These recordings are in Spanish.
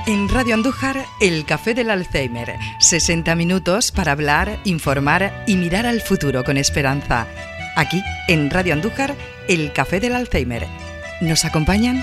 En Radio Andújar, el Café del Alzheimer. 60 minutos para hablar, informar y mirar al futuro con esperanza. Aquí, en Radio Andújar, el Café del Alzheimer. ¿Nos acompañan?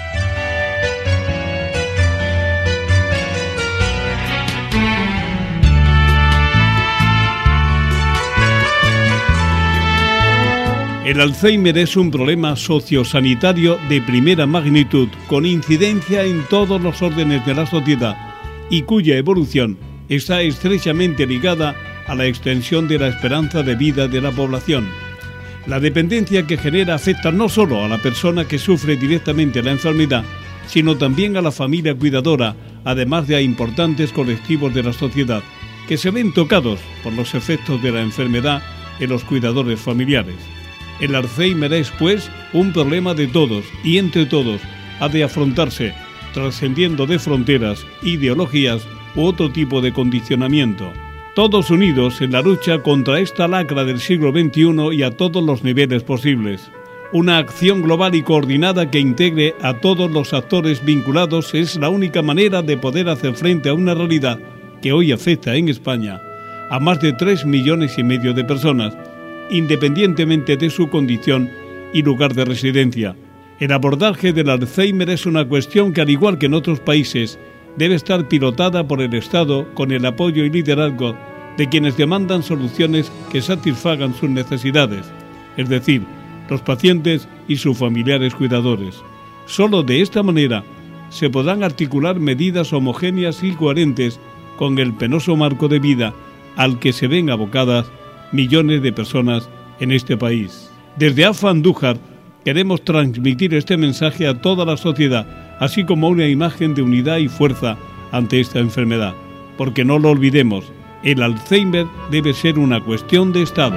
El Alzheimer es un problema sociosanitario de primera magnitud, con incidencia en todos los órdenes de la sociedad y cuya evolución está estrechamente ligada a la extensión de la esperanza de vida de la población. La dependencia que genera afecta no solo a la persona que sufre directamente la enfermedad, sino también a la familia cuidadora, además de a importantes colectivos de la sociedad, que se ven tocados por los efectos de la enfermedad en los cuidadores familiares. El Alzheimer es, pues, un problema de todos y entre todos ha de afrontarse, trascendiendo de fronteras, ideologías u otro tipo de condicionamiento. Todos unidos en la lucha contra esta lacra del siglo XXI y a todos los niveles posibles. Una acción global y coordinada que integre a todos los actores vinculados es la única manera de poder hacer frente a una realidad que hoy afecta en España a más de 3,5 millones de personas, independientemente de su condición y lugar de residencia. El abordaje del Alzheimer es una cuestión que, al igual que en otros países, debe estar pilotada por el Estado con el apoyo y liderazgo de quienes demandan soluciones que satisfagan sus necesidades, es decir, los pacientes y sus familiares cuidadores. Solo de esta manera se podrán articular medidas homogéneas y coherentes con el penoso marco de vida al que se ven abocadas millones de personas en este país. Desde AFA Andújar queremos transmitir este mensaje a toda la sociedad, así como una imagen de unidad y fuerza ante esta enfermedad. Porque no lo olvidemos, el Alzheimer debe ser una cuestión de Estado.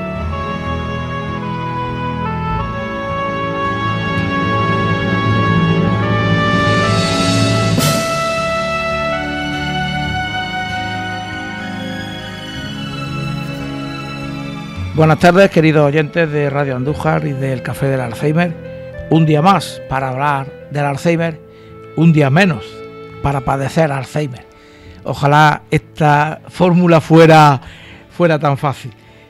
Buenas tardes, queridos oyentes de Radio Andújar y del Café del Alzheimer. Un día más para hablar del Alzheimer, un día menos para padecer Alzheimer. Ojalá esta fórmula fuera tan fácil.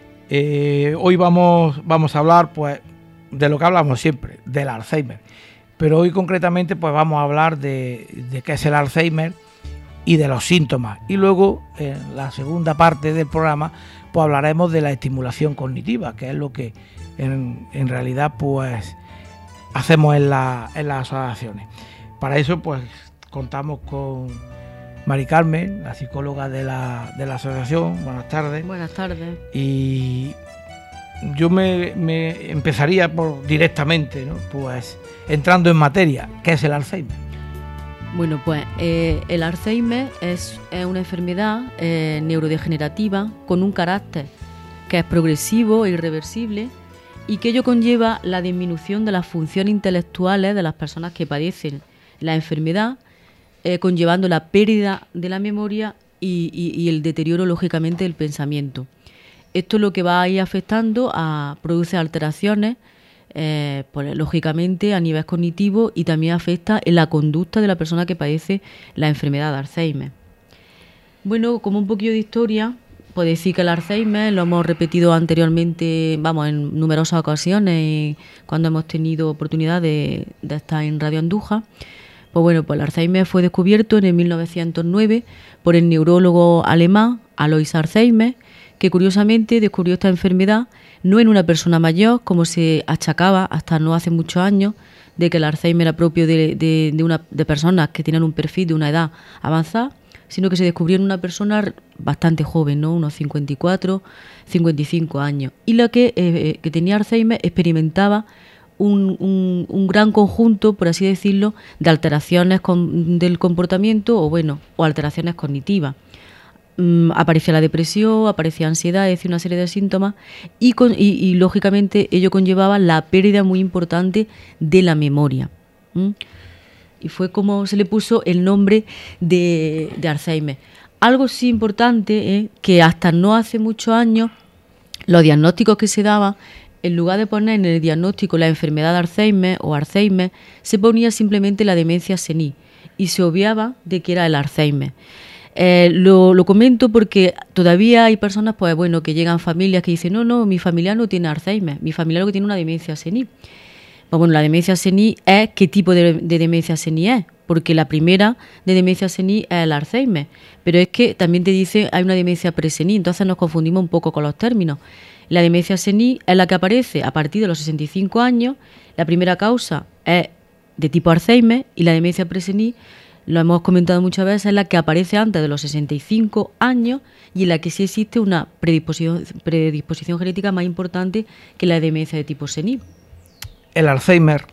Hoy vamos a hablar, pues, de lo que hablamos siempre, del Alzheimer. Pero hoy concretamente, pues, vamos a hablar de qué es el Alzheimer y de los síntomas. Y luego, en la segunda parte del programa, pues hablaremos de la estimulación cognitiva, que es lo que en realidad, pues, hacemos en las asociaciones. Para eso, pues, contamos con Mari Carmen, la psicóloga de la asociación. Buenas tardes. Buenas tardes. Y yo me empezaría directamente, ¿no? Pues entrando en materia, ¿qué es el Alzheimer? Bueno, pues el Alzheimer es una enfermedad neurodegenerativa con un carácter que es progresivo e irreversible y que ello conlleva la disminución de las funciones intelectuales de las personas que padecen la enfermedad, conllevando la pérdida de la memoria y el deterioro, lógicamente, del pensamiento. Esto es lo que va a ir afectando produce alteraciones, pues, lógicamente, a nivel cognitivo, y también afecta en la conducta de la persona que padece la enfermedad de Alzheimer. Bueno, como un poquillo de historia, puedo decir que el Alzheimer lo hemos repetido anteriormente, en numerosas ocasiones, cuando hemos tenido oportunidad de estar en Radio Andújar. Pues bueno, pues el Alzheimer fue descubierto en el 1909 por el neurólogo alemán Alois Alzheimer, que curiosamente descubrió esta enfermedad no en una persona mayor, como se achacaba hasta no hace muchos años, de que el Alzheimer era propio de personas que tenían un perfil de una edad avanzada, sino que se descubrió en una persona bastante joven, ¿no? Unos 54, 55 años. Y la que tenía Alzheimer experimentaba un gran conjunto, por así decirlo, de alteraciones del comportamiento o alteraciones cognitivas. Aparecía la depresión, aparecía ansiedad, es decir, una serie de síntomas y lógicamente ello conllevaba la pérdida muy importante de la memoria. Y fue como se le puso el nombre de Alzheimer. Algo sí importante, que hasta no hace muchos años los diagnósticos que se daban, en lugar de poner en el diagnóstico la enfermedad de Alzheimer o Alzheimer, se ponía simplemente la demencia senil. y se obviaba de que era el Alzheimer. Lo comento porque todavía hay personas, pues bueno, que llegan familias que dicen, no, mi familiar no tiene Alzheimer, mi familiar lo que tiene una demencia senil. Pues bueno, la demencia senil es qué tipo de demencia senil es, porque la primera de demencia senil es el Alzheimer, pero es que también te dice hay una demencia presenil, entonces nos confundimos un poco con los términos. La demencia senil es la que aparece a partir de los 65 años, la primera causa es de tipo Alzheimer y la demencia presenil, lo hemos comentado muchas veces, es la que aparece antes de los 65 años y en la que sí existe una predisposición genética más importante que la demencia de tipo senil. El Alzheimer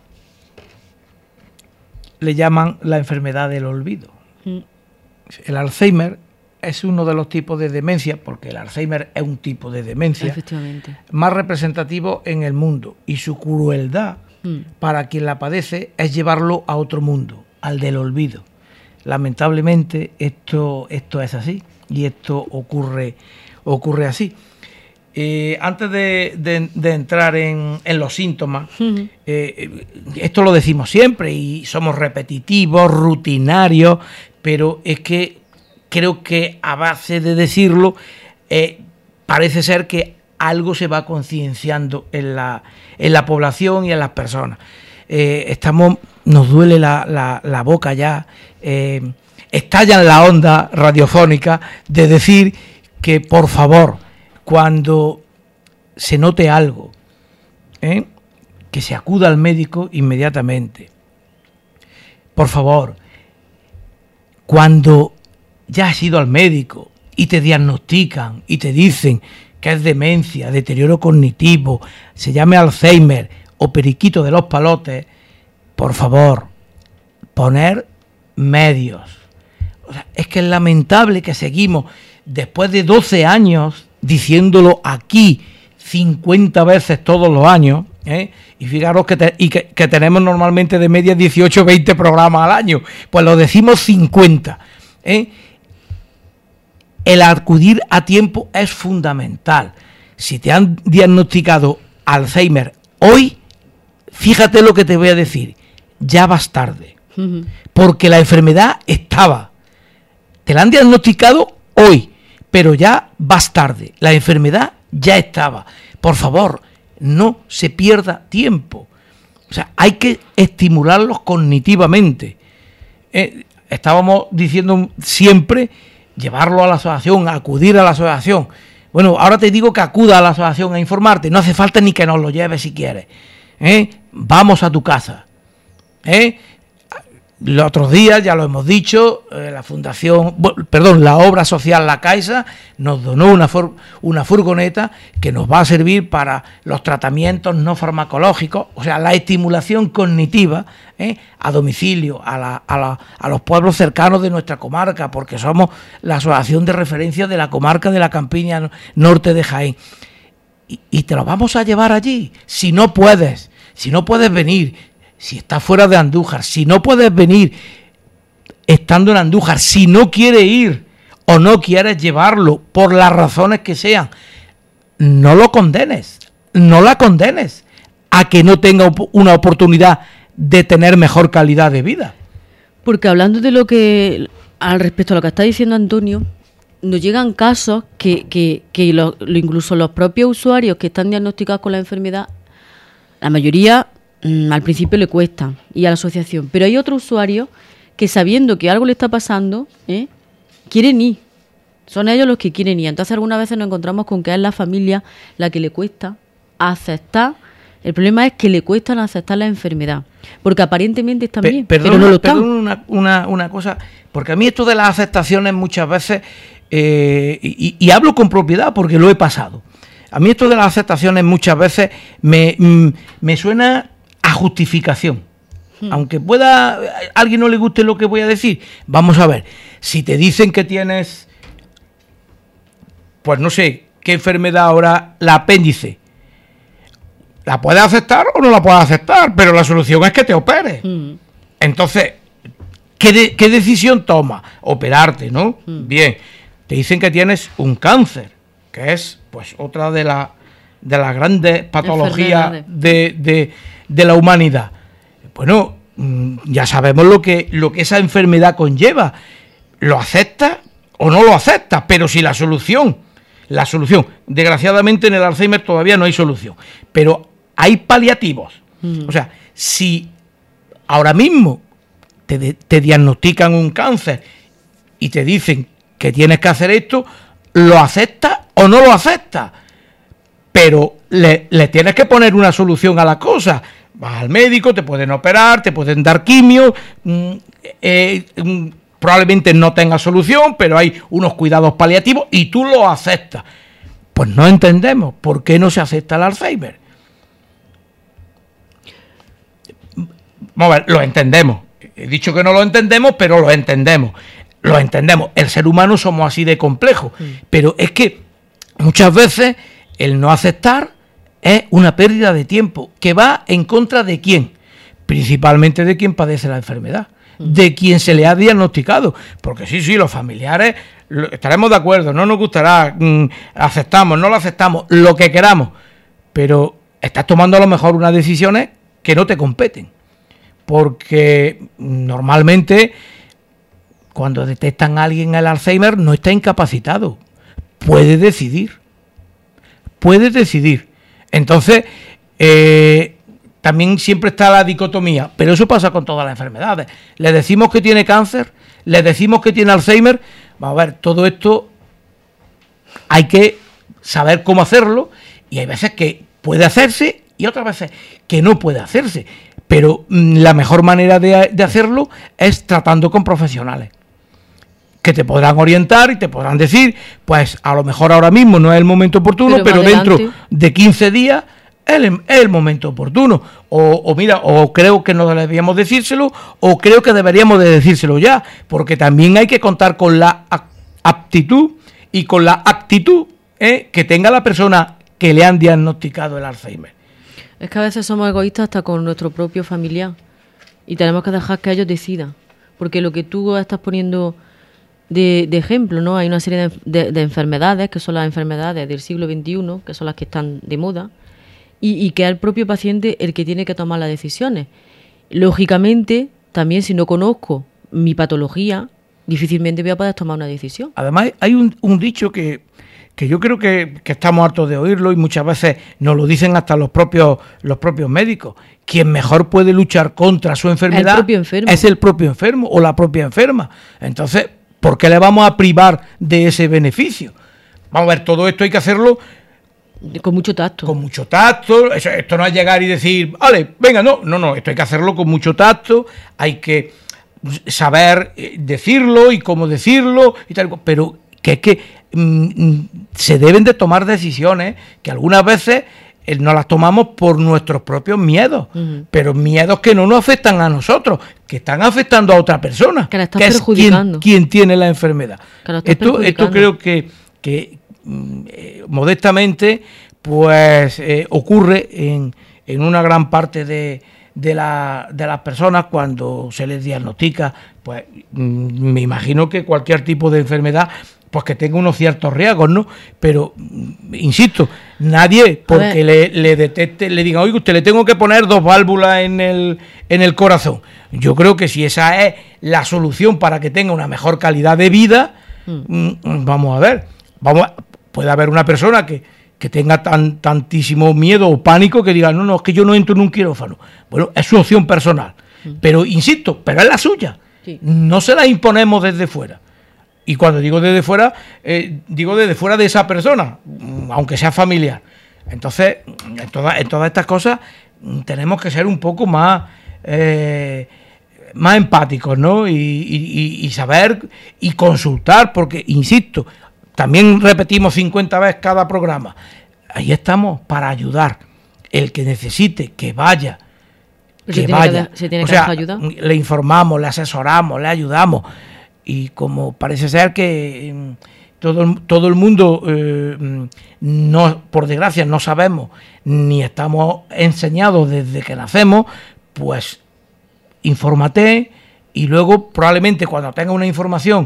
le llaman la enfermedad del olvido. El Alzheimer es uno de los tipos de demencia, porque el Alzheimer es un tipo de demencia Efectivamente. más representativo en el mundo, y su crueldad para quien la padece es llevarlo a otro mundo, al del olvido. Lamentablemente esto es así y esto ocurre así. Antes de entrar en los síntomas, esto lo decimos siempre y somos repetitivos, rutinarios, pero es que creo que a base de decirlo parece ser que algo se va concienciando en la población y en las personas. Nos duele la boca ya, estallan la onda radiofónica de decir que, por favor, cuando se note algo, que se acuda al médico inmediatamente. Por favor, cuando ya has ido al médico y te diagnostican y te dicen que es demencia, deterioro cognitivo, se llame Alzheimer o periquito de los palotes, por favor, poner medios. O sea, es que es lamentable que seguimos, después de 12 años, diciéndolo aquí 50 veces todos los años, y fijaros que tenemos normalmente de media 18 o 20 programas al año, pues lo decimos 50. El acudir a tiempo es fundamental. Si te han diagnosticado Alzheimer hoy, fíjate lo que te voy a decir, ya vas tarde, porque la enfermedad estaba, te la han diagnosticado hoy, pero ya vas tarde, la enfermedad ya estaba. Por favor, no se pierda tiempo. O sea, hay que estimularlos cognitivamente. Estábamos diciendo siempre llevarlo a la asociación, acudir a la asociación. Bueno, ahora te digo que acuda a la asociación a informarte, no hace falta ni que nos lo lleves si quieres. Vamos a tu casa. Los otros días, ya lo hemos dicho, la obra social La Caixa nos donó una furgoneta que nos va a servir para los tratamientos no farmacológicos, o sea, la estimulación cognitiva a domicilio, a los pueblos cercanos de nuestra comarca, porque somos la asociación de referencia de la comarca de la Campiña Norte de Jaén. Y te lo vamos a llevar allí. Si no puedes venir, si estás fuera de Andújar, si no puedes venir estando en Andújar, si no quieres ir o no quieres llevarlo por las razones que sean, no lo condenes, no la condenes a que no tenga una oportunidad de tener mejor calidad de vida. Porque hablando de lo que, al respecto a lo que está diciendo Antonio, nos llegan casos que incluso los propios usuarios que están diagnosticados con la enfermedad, la mayoría al principio le cuesta ir a la asociación, pero hay otros usuarios que, sabiendo que algo le está pasando, quieren ir. Son ellos los que quieren ir. Entonces algunas veces nos encontramos con que es la familia la que le cuesta aceptar. El problema es que le cuesta aceptar la enfermedad, porque aparentemente están bien, pero no lo están. Perdón, una cosa, porque a mí esto de las aceptaciones muchas veces, y hablo con propiedad porque lo he pasado, a mí esto de las aceptaciones muchas veces me suena a justificación. Aunque a alguien no le guste lo que voy a decir, vamos a ver, si te dicen que tienes, pues no sé, qué enfermedad ahora, la apéndice, ¿la puedes aceptar o no la puedes aceptar? Pero la solución es que te operes. Entonces, ¿qué decisión tomas? Operarte, ¿no? Bien, te dicen que tienes un cáncer, que es pues otra de las grandes patologías de la humanidad. Bueno, ya sabemos lo que esa enfermedad conlleva. ¿Lo aceptas o no lo aceptas? Pero si la solución, desgraciadamente en el Alzheimer todavía no hay solución, pero hay paliativos. O sea, si ahora mismo te diagnostican un cáncer y te dicen que tienes que hacer esto, ¿lo aceptas o no lo aceptas? Pero le tienes que poner una solución a la cosa. Vas al médico, te pueden operar, te pueden dar quimio, probablemente no tenga solución, pero hay unos cuidados paliativos y tú lo aceptas. Pues no entendemos por qué no se acepta el Alzheimer. Vamos a ver, lo entendemos. He dicho que no lo entendemos, pero lo entendemos. Lo entendemos. El ser humano somos así de complejos. Pero es que muchas veces el no aceptar es una pérdida de tiempo que va en contra de quién. Principalmente de quien padece la enfermedad, de quien se le ha diagnosticado. Porque sí, los familiares estaremos de acuerdo, no nos gustará, aceptamos, no lo aceptamos, lo que queramos. Pero estás tomando a lo mejor unas decisiones que no te competen. Porque normalmente cuando detectan a alguien el Alzheimer no está incapacitado, puede decidir. Entonces, también siempre está la dicotomía, pero eso pasa con todas las enfermedades. Le decimos que tiene cáncer, le decimos que tiene Alzheimer. Vamos a ver, todo esto hay que saber cómo hacerlo, y hay veces que puede hacerse y otras veces que no puede hacerse. Pero la mejor manera de hacerlo es tratando con profesionales que te podrán orientar y te podrán decir, pues a lo mejor ahora mismo no es el momento oportuno, pero dentro de 15 días es el momento oportuno. O mira, o creo que no deberíamos decírselo, o creo que deberíamos de decírselo ya, porque también hay que contar con la aptitud y con la actitud que tenga la persona que le han diagnosticado el Alzheimer. Es que a veces somos egoístas hasta con nuestro propio familiar y tenemos que dejar que ellos decidan, porque lo que tú estás poniendo de ejemplo, ¿no? Hay una serie de enfermedades que son las enfermedades del siglo XXI, que son las que están de moda, y que es el propio paciente el que tiene que tomar las decisiones. Lógicamente, también si no conozco mi patología, difícilmente voy a poder tomar una decisión. Además, hay un dicho que yo creo que estamos hartos de oírlo, y muchas veces nos lo dicen hasta los propios médicos. Quien mejor puede luchar contra su enfermedad es el propio enfermo o la propia enferma. Entonces, ¿por qué le vamos a privar de ese beneficio? Vamos a ver, todo esto hay que hacerlo con mucho tacto. Con mucho tacto. Esto no es llegar y decir, vale, venga, no, esto hay que hacerlo con mucho tacto, hay que saber decirlo y cómo decirlo y tal, pero que es que se deben de tomar decisiones que algunas veces no las tomamos por nuestros propios miedos, pero miedos que no nos afectan a nosotros, que están afectando a otra persona, que la está que perjudicando. Es quien tiene la enfermedad. Esto creo que modestamente pues ocurre en una gran parte de las personas cuando se les diagnostica, pues me imagino que cualquier tipo de enfermedad, pues que tenga unos ciertos riesgos, ¿no? Pero, insisto, nadie, porque le detecte, le diga, oye, usted le tengo que poner 2 válvulas en el corazón. Yo creo que si esa es la solución para que tenga una mejor calidad de vida, vamos a ver, puede haber una persona que tenga tantísimo miedo o pánico que diga, no, es que yo no entro en un quirófano. Bueno, es su opción personal, pero insisto, pero es la suya. Sí. No se la imponemos desde fuera. Y cuando digo desde fuera, digo desde fuera de esa persona, aunque sea familiar. Entonces, en todas estas cosas tenemos que ser un poco más empáticos, ¿no? Y saber y consultar, porque, insisto, también repetimos 50 veces cada programa, ahí estamos para ayudar. El que necesite, que vaya, se tiene que ayudar. Le informamos, le asesoramos, le ayudamos. Y como parece ser que todo el mundo, no, por desgracia, no sabemos ni estamos enseñados desde que nacemos, pues infórmate, y luego probablemente cuando tenga una información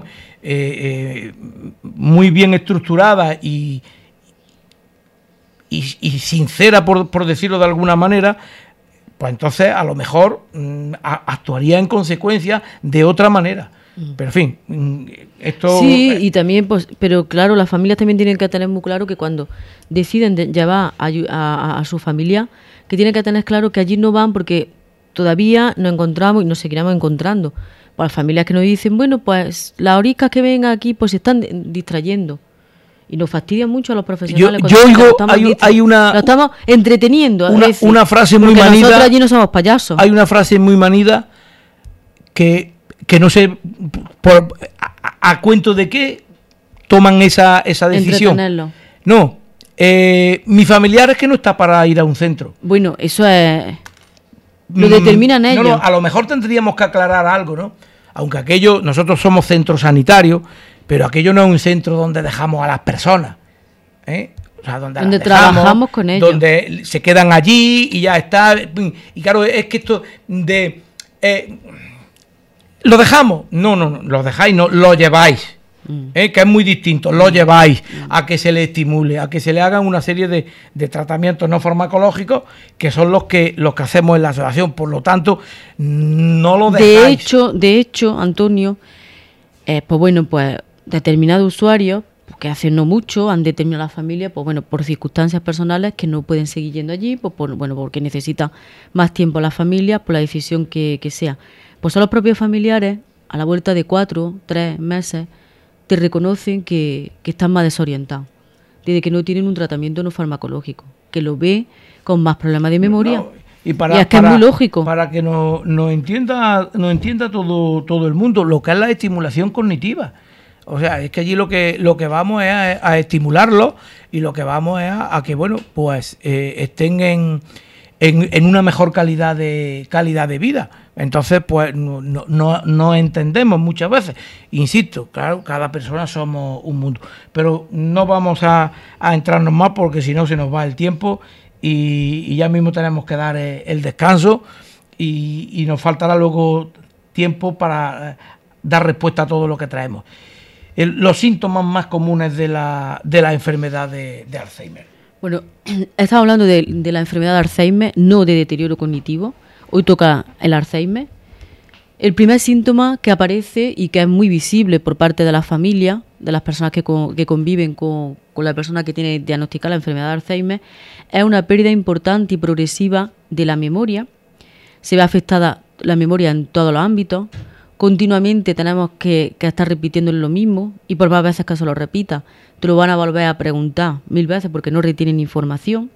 muy bien estructurada y sincera, por decirlo de alguna manera, pues entonces a lo mejor actuaría en consecuencia de otra manera. Pero en fin, esto... Sí, y también, pues, pero claro, las familias también tienen que tener muy claro que cuando deciden llevar a su familia, que tienen que tener claro que allí no van porque todavía nos encontramos y nos seguiremos encontrando. Pues familias que nos dicen, bueno, pues las oriscas que ven aquí pues se están distrayendo. Y nos fastidian mucho a los profesionales. Yo oigo, hay una... Lo estamos entreteniendo. Una frase muy manida. Nosotros allí no somos payasos. Hay una frase muy manida que no sé a cuento de qué toman esa decisión. Entretenerlo. No, mi familiar es que no está para ir a un centro. Bueno, eso es... Lo determinan ellos. No, a lo mejor tendríamos que aclarar algo, ¿no? Aunque aquello, nosotros somos centro sanitario, pero aquello no es un centro donde dejamos a las personas, ¿eh? O sea, donde las trabajamos con ellos, donde se quedan allí y ya está. Y claro, es que esto de ¿lo dejamos? No, lo dejáis, no, lo lleváis. Que es muy distinto, lo lleváis a que se le estimule, a que se le hagan una serie de tratamientos no farmacológicos que son los que hacemos en la asociación. Por lo tanto, no lo dejáis. De hecho, Antonio, pues bueno, pues determinados usuarios que hace no mucho han determinado a la familia, pues bueno, por circunstancias personales que no pueden seguir yendo allí, pues porque necesita más tiempo la familia, por la decisión que sea. Pues son los propios familiares, a la vuelta de 4, 3 meses, te reconocen que están más desorientados, desde que no tienen un tratamiento no farmacológico, que lo ve con más problemas de memoria. Y es que es muy lógico. Para que no entienda todo el mundo, lo que es la estimulación cognitiva. O sea, es que allí lo que vamos es a estimularlo y lo que vamos es a que, bueno, pues estén en una mejor calidad de vida. Entonces, pues no entendemos muchas veces. Insisto, claro, cada persona somos un mundo. Pero no vamos a entrarnos más porque si no se nos va el tiempo y ya mismo tenemos que dar el descanso y nos faltará luego tiempo para dar respuesta a todo lo que traemos. Los síntomas más comunes de la enfermedad de Alzheimer. Bueno, estamos hablando de la enfermedad de Alzheimer, no de deterioro cognitivo. Hoy toca el Alzheimer. El primer síntoma que aparece y que es muy visible por parte de la familia, de las personas que conviven con la persona que tiene diagnosticada la enfermedad de Alzheimer, es una pérdida importante y progresiva de la memoria. Se ve afectada la memoria en todos los ámbitos. Continuamente tenemos que estar repitiendo lo mismo y por más veces que se lo repita, te lo van a volver a preguntar 1000 veces porque no retienen información.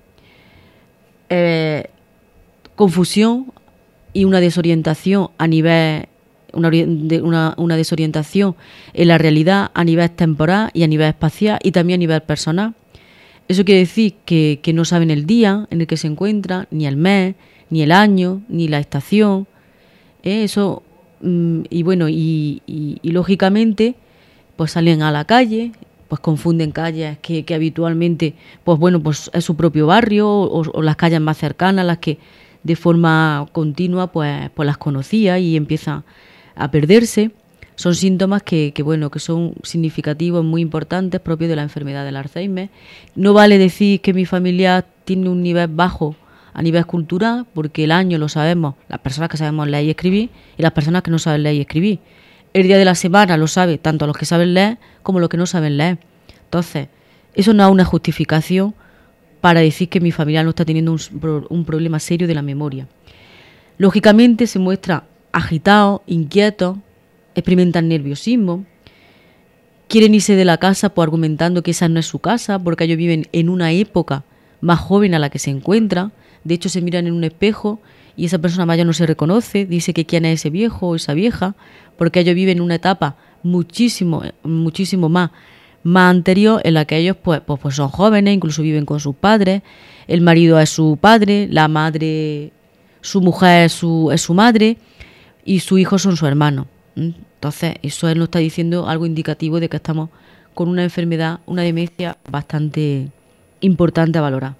Confusión y una desorientación a nivel una desorientación en la realidad a nivel temporal y a nivel espacial y también a nivel personal. Eso quiere decir que no saben el día en el que se encuentran, ni el mes, ni el año, ni la estación. Eso y bueno y lógicamente pues salen a la calle, pues confunden calles que habitualmente pues bueno pues es su propio barrio o las calles más cercanas, las que de forma continua pues las conocía y empieza a perderse. Son síntomas que son significativos, muy importantes, propios de la enfermedad del Alzheimer. No vale decir que mi familia tiene un nivel bajo a nivel cultural, porque el año lo sabemos las personas que sabemos leer y escribir y las personas que no saben leer y escribir. El día de la semana lo sabe tanto los que saben leer como los que no saben leer. Entonces, eso no es una justificación para decir que mi familiar no está teniendo un problema serio de la memoria. Lógicamente se muestra agitado, inquieto, experimentan nerviosismo, quieren irse de la casa pues argumentando que esa no es su casa, porque ellos viven en una época más joven a la que se encuentran. De hecho, se miran en un espejo y esa persona mayor no se reconoce, dice que quién es ese viejo o esa vieja, porque ellos viven en una etapa muchísimo más anterior en la que ellos pues son jóvenes, incluso viven con sus padres, el marido es su padre, la madre, su mujer es su madre y sus hijos son su hermano. Entonces, eso él nos está diciendo algo indicativo de que estamos con una enfermedad, una demencia bastante importante a valorar.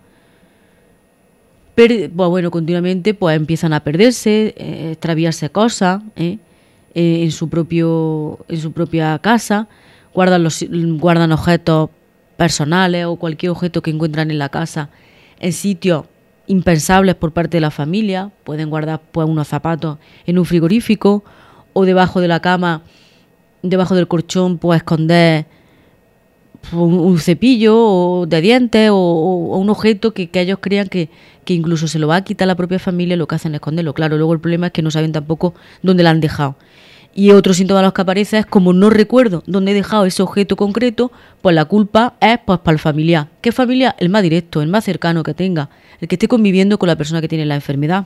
Pero, continuamente pues empiezan a perderse, extraviarse cosas en su propia casa, guardan objetos personales o cualquier objeto que encuentran en la casa en sitios impensables por parte de la familia. Pueden guardar pues unos zapatos en un frigorífico o debajo de la cama, debajo del colchón, pues esconder un cepillo o de dientes o un objeto que ellos crean que incluso se lo va a quitar la propia familia, lo que hacen es esconderlo. Claro, luego el problema es que no saben tampoco dónde lo han dejado. Y otro síntoma de los que aparece es, como no recuerdo dónde he dejado ese objeto concreto, pues la culpa es pues para el familiar. ¿Qué familiar? El más directo, el más cercano que tenga, el que esté conviviendo con la persona que tiene la enfermedad.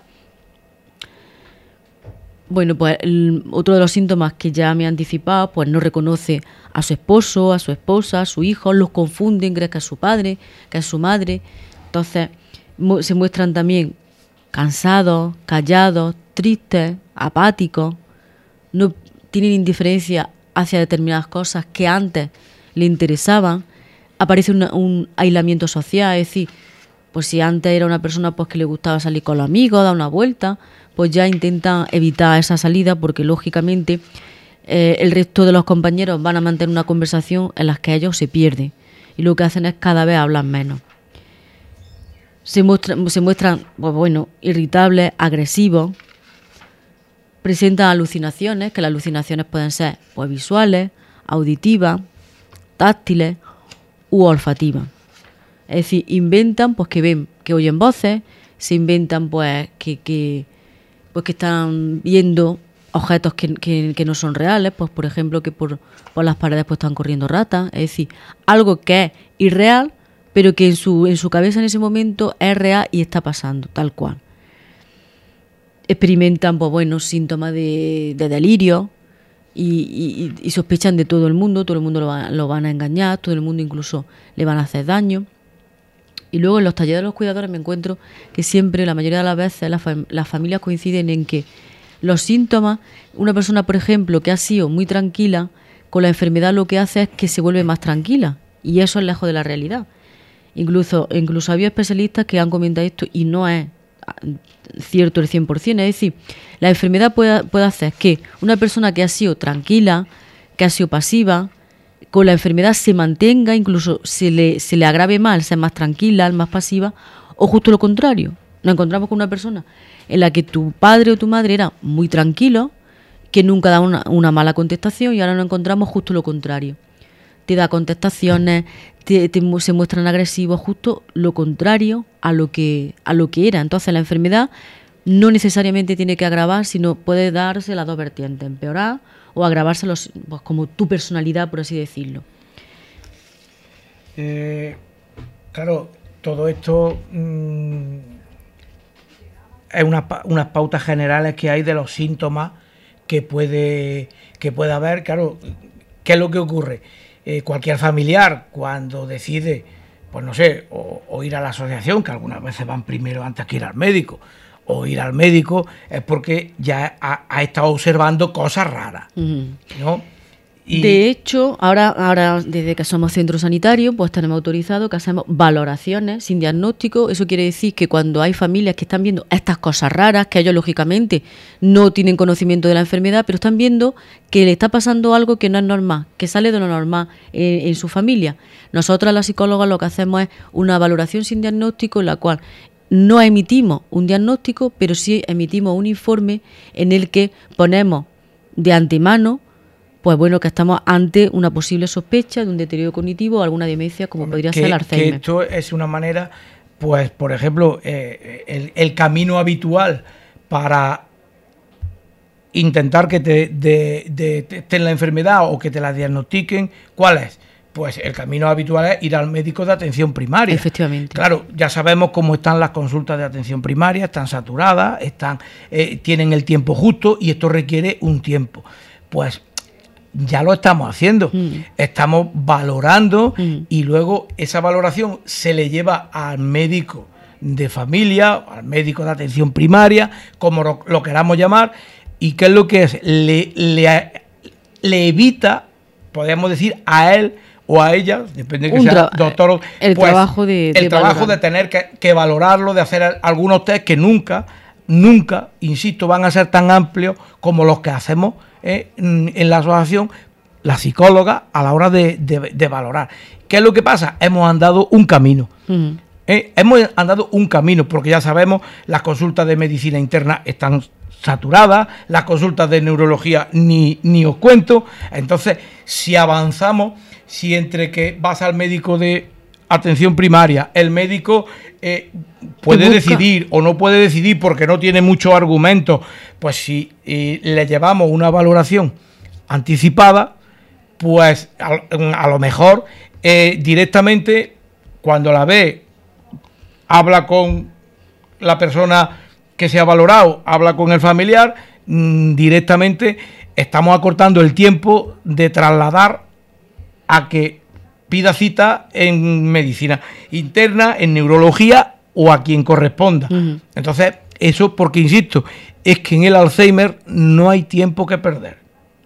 Bueno, pues otro de los síntomas que ya me he anticipado, pues no reconoce a su esposo, a su esposa, a su hijo, los confunden, creen que es su padre, que es su madre. Entonces se muestran también cansados, callados, tristes, apáticos, no tienen indiferencia hacia determinadas cosas que antes le interesaban. Aparece un aislamiento social, es decir, pues si antes era una persona pues que le gustaba salir con los amigos, dar una vuelta, pues ya intentan evitar esa salida porque lógicamente el resto de los compañeros van a mantener una conversación en la que ellos se pierden y lo que hacen es cada vez hablar menos. Se muestran pues bueno, irritables, agresivos, presentan alucinaciones, que las alucinaciones pueden ser pues visuales, auditivas, táctiles u olfativas. Es decir, inventan pues que ven, que oyen voces, se inventan pues que están viendo objetos que no son reales, pues por ejemplo que por las paredes pues están corriendo ratas, es decir, algo que es irreal, pero que en su cabeza en ese momento es real y está pasando, tal cual. Experimentan pues bueno, síntomas de delirio y sospechan de todo el mundo lo van a engañar, todo el mundo incluso le van a hacer daño. Y luego en los talleres de los cuidadores me encuentro que siempre, la mayoría de las veces, las familias coinciden en que los síntomas, una persona, por ejemplo, que ha sido muy tranquila, con la enfermedad lo que hace es que se vuelve más tranquila. Y eso es lejos de la realidad. Incluso había especialistas que han comentado esto y no es cierto el 100%. Es decir, la enfermedad puede hacer que una persona que ha sido tranquila, que ha sido pasiva, con la enfermedad se mantenga, incluso se le agrave más, al ser más tranquila, al más pasiva, o justo lo contrario. Nos encontramos con una persona en la que tu padre o tu madre era muy tranquilo, que nunca da una mala contestación, y ahora nos encontramos justo lo contrario. Te da contestaciones, se muestran agresivos, justo lo contrario a lo que era. Entonces la enfermedad no necesariamente tiene que agravar, sino puede darse las dos vertientes, empeorar o agravarse pues como tu personalidad, por así decirlo. Claro, todo esto es unas pautas generales que hay de los síntomas que puede haber. Claro, ¿qué es lo que ocurre? Cualquier familiar, cuando decide, pues no sé, o ir a la asociación, que algunas veces van primero antes que ir al médico, o ir al médico, es porque ya ha estado observando cosas raras, ¿no? Y de hecho, ahora desde que somos centro sanitario, pues tenemos autorizado que hacemos valoraciones sin diagnóstico. Eso quiere decir que cuando hay familias que están viendo estas cosas raras, que ellos lógicamente no tienen conocimiento de la enfermedad, pero están viendo que le está pasando algo que no es normal, que sale de lo normal en su familia. Nosotras, las psicólogas, lo que hacemos es una valoración sin diagnóstico en la cual no emitimos un diagnóstico, pero sí emitimos un informe en el que ponemos de antemano pues bueno, que estamos ante una posible sospecha de un deterioro cognitivo o alguna demencia como podría ser el Alzheimer. Que esto es una manera, pues por ejemplo, el camino habitual para intentar que te den la enfermedad o que te la diagnostiquen, ¿cuál es? Pues el camino habitual es ir al médico de atención primaria. Efectivamente. Claro, ya sabemos cómo están las consultas de atención primaria, están saturadas, tienen el tiempo justo y esto requiere un tiempo. Pues ya lo estamos haciendo, estamos valorando y luego esa valoración se le lleva al médico de familia, al médico de atención primaria, como lo queramos llamar, y ¿qué es lo que es? Le evita, podríamos decir, a él o a ella, depende de que sea doctor, el pues, trabajo de tener que valorarlo, de hacer algunos test que nunca, insisto, van a ser tan amplios como los que hacemos en la asociación, la psicóloga, a la hora de valorar. ¿Qué es lo que pasa? Hemos andado un camino. Hemos andado un camino, porque ya sabemos, las consultas de medicina interna están saturadas, las consultas de neurología ni os cuento. Entonces, si avanzamos, si entre que vas al médico de atención primaria, el médico puede decidir o no puede decidir porque no tiene muchos argumentos, pues si le llevamos una valoración anticipada, pues a lo mejor directamente cuando la ve, habla con la persona que se ha valorado, habla con el familiar, directamente estamos acortando el tiempo de trasladar a que pida cita en medicina interna, en neurología o a quien corresponda. Entonces, eso porque, insisto, es que en el Alzheimer no hay tiempo que perder.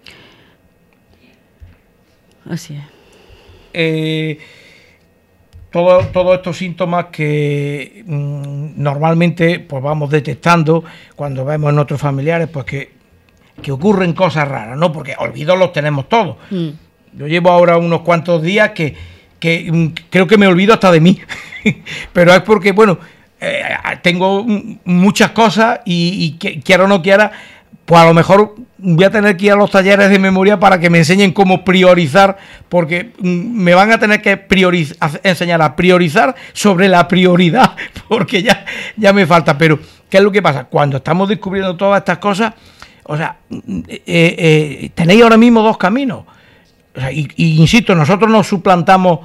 Así es. Todos estos síntomas que normalmente pues vamos detectando cuando vemos en otros familiares, pues que ocurren cosas raras, ¿no? Porque olvidos los tenemos todos. Yo llevo ahora unos cuantos días que creo que me olvido hasta de mí. Pero es porque, bueno, tengo muchas cosas y quiera o no quiera, pues a lo mejor voy a tener que ir a los talleres de memoria para que me enseñen cómo priorizar, porque me van a tener que enseñar a priorizar sobre la prioridad, porque ya me falta. Pero, ¿qué es lo que pasa? Cuando estamos descubriendo todas estas cosas, o sea, tenéis ahora mismo dos caminos. O sea, y insisto, nosotros no suplantamos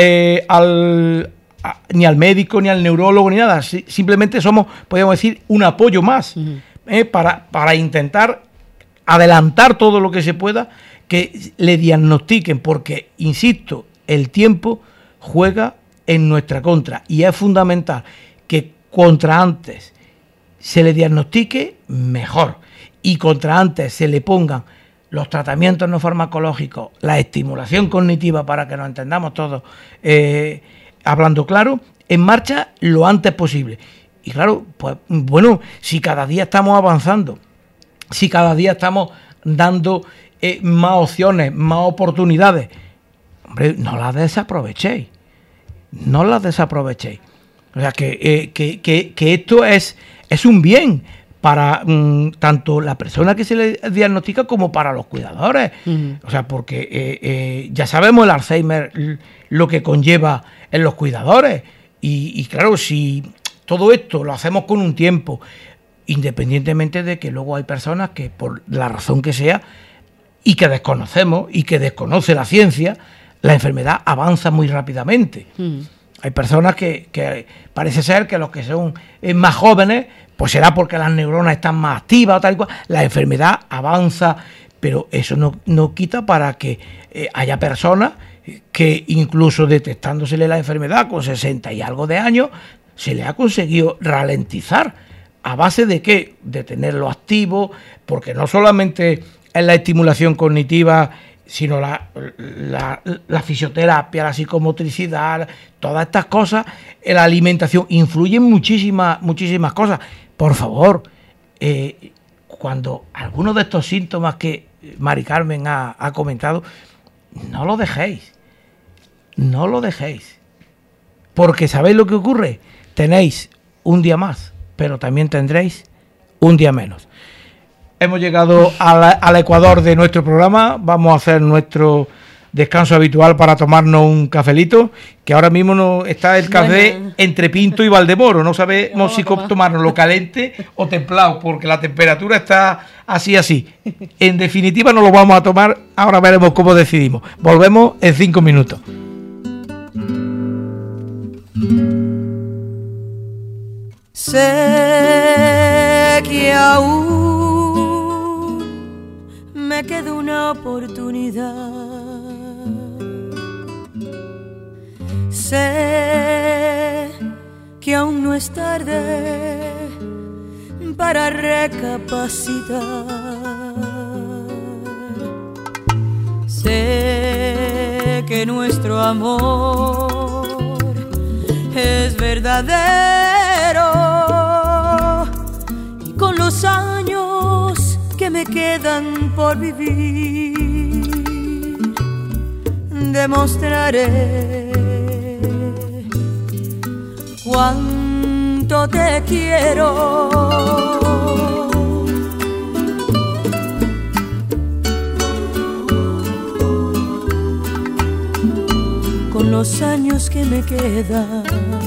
ni al médico, ni al neurólogo, ni nada. Simplemente somos, podríamos decir, un apoyo más. Para intentar adelantar todo lo que se pueda, que le diagnostiquen, porque, insisto, el tiempo juega en nuestra contra y es fundamental que contra antes se le diagnostique mejor y contra antes se le pongan los tratamientos no farmacológicos, la estimulación cognitiva, para que nos entendamos todos, hablando claro, en marcha lo antes posible. Y claro, pues bueno, si cada día estamos avanzando, si cada día estamos dando más opciones, más oportunidades, hombre, no las desaprovechéis. No las desaprovechéis. O sea, que esto es un bien para tanto la persona que se le diagnostica como para los cuidadores. O sea, porque ya sabemos el Alzheimer, lo que conlleva en los cuidadores. Y claro, si todo esto lo hacemos con un tiempo, independientemente de que luego hay personas que, por la razón que sea, y que desconocemos, y que desconoce la ciencia, la enfermedad avanza muy rápidamente. Hay personas que parece ser que los que son más jóvenes, pues será porque las neuronas están más activas o tal y cual, la enfermedad avanza, pero eso no quita para que haya personas que incluso detectándosele la enfermedad con 60 y algo de años, se le ha conseguido ralentizar. ¿A base de qué? De tenerlo activo, porque no solamente es la estimulación cognitiva, sino la fisioterapia, la psicomotricidad, todas estas cosas, la alimentación, influyen muchísimas cosas. Por favor, cuando alguno de estos síntomas que Mari Carmen ha comentado, no lo dejéis. No lo dejéis. Porque ¿sabéis lo que ocurre? Tenéis un día más, pero también tendréis un día menos. Hemos llegado al ecuador de nuestro programa. Vamos a hacer nuestro descanso habitual para tomarnos un cafelito, que ahora mismo está el café entre Pinto y Valdemoro. No sabemos si tomárnoslo caliente o templado, porque la temperatura está así. En definitiva, no lo vamos a tomar. Ahora veremos cómo decidimos. Volvemos en 5 minutos. Sé que aún me queda una oportunidad. Sé que aún no es tarde para recapacitar. Sé que nuestro amor es verdadero y con los años que me quedan por vivir demostraré cuánto te quiero. Con los años que me quedan,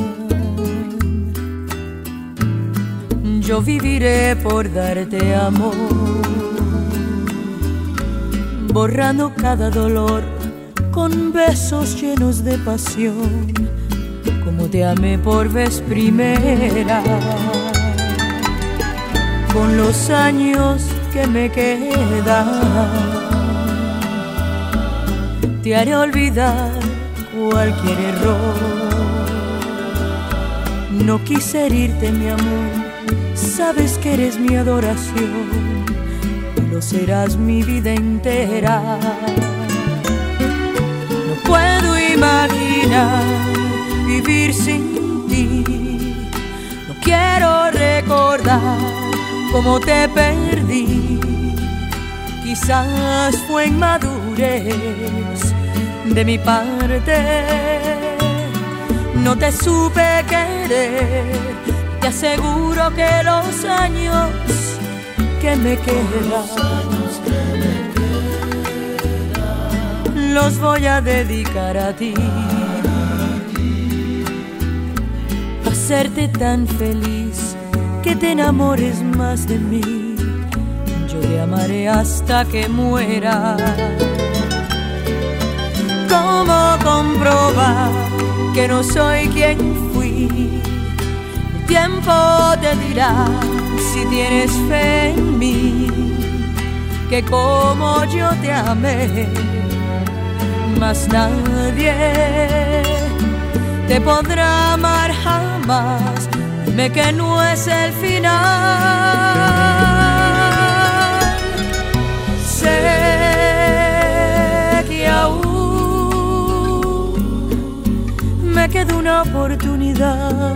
yo viviré por darte amor, borrando cada dolor con besos llenos de pasión, como te amé por vez primera. Con los años que me quedan, te haré olvidar cualquier error. No quise herirte, mi amor, sabes que eres mi adoración y lo serás mi vida entera. No puedo imaginar vivir sin ti, no quiero recordar cómo te perdí. Quizás fue inmadurez de mi parte, no te supe querer. Te aseguro que los años que me quedan los voy a dedicar a ti, a hacerte tan feliz que te enamores más de mí. Yo te amaré hasta que muera. ¿Cómo comprobar que no soy quien fui? El tiempo te dirá si tienes fe en mí, que como yo te amé, más nadie te podrá amar jamás. Dime que no es el final. Sé que aún me queda una oportunidad.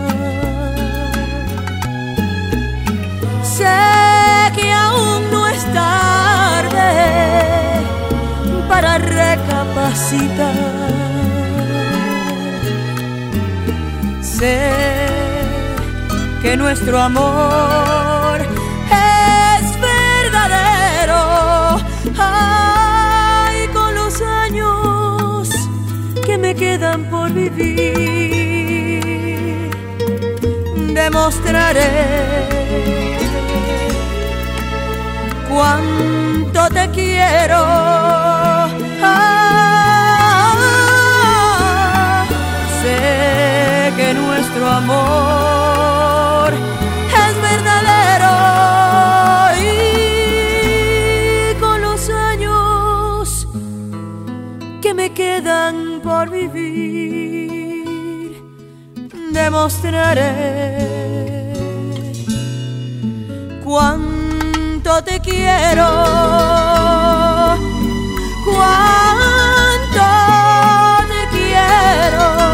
Sé que aún no es tarde para recapacitar. Sé que nuestro amor es verdadero. Ay, con los años que me quedan por vivir, demostraré cuánto te quiero. Sé que nuestro amor es verdadero y con los años que me quedan por vivir, demostraré cuánto te quiero, cuánto te quiero.